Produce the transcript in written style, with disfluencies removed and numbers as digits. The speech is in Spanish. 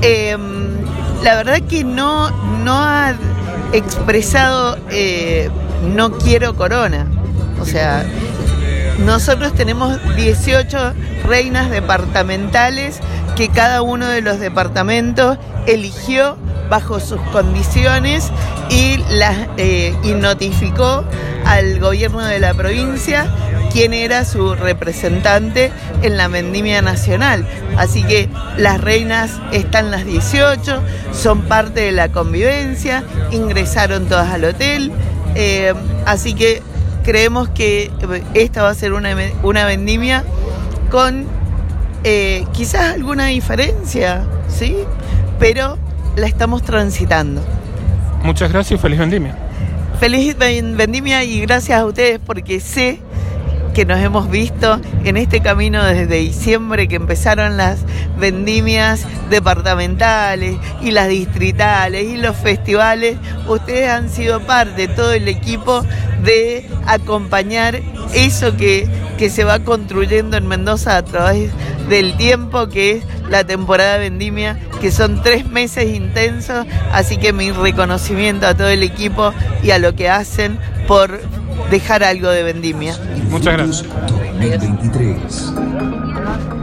La verdad que no ha expresado no quiero corona. O sea, nosotros tenemos 18 reinas departamentales que cada uno de los departamentos eligió bajo sus condiciones y notificó al gobierno de la provincia quién era su representante en la vendimia nacional. Así que las reinas están las 18, son parte de la convivencia, ingresaron todas al hotel, así que creemos que esta va a ser una vendimia con quizás alguna diferencia, ¿sí? Pero la estamos transitando. Muchas gracias y feliz vendimia. Feliz vendimia y gracias a ustedes porque sé que nos hemos visto en este camino desde diciembre que empezaron las vendimias departamentales y las distritales y los festivales. Ustedes han sido parte, todo el equipo, de acompañar eso que se va construyendo en Mendoza a través del tiempo, que es la temporada vendimia, que son 3 meses intensos, así que mi reconocimiento a todo el equipo y a lo que hacen por dejar algo de vendimia. Muchas gracias. 2023.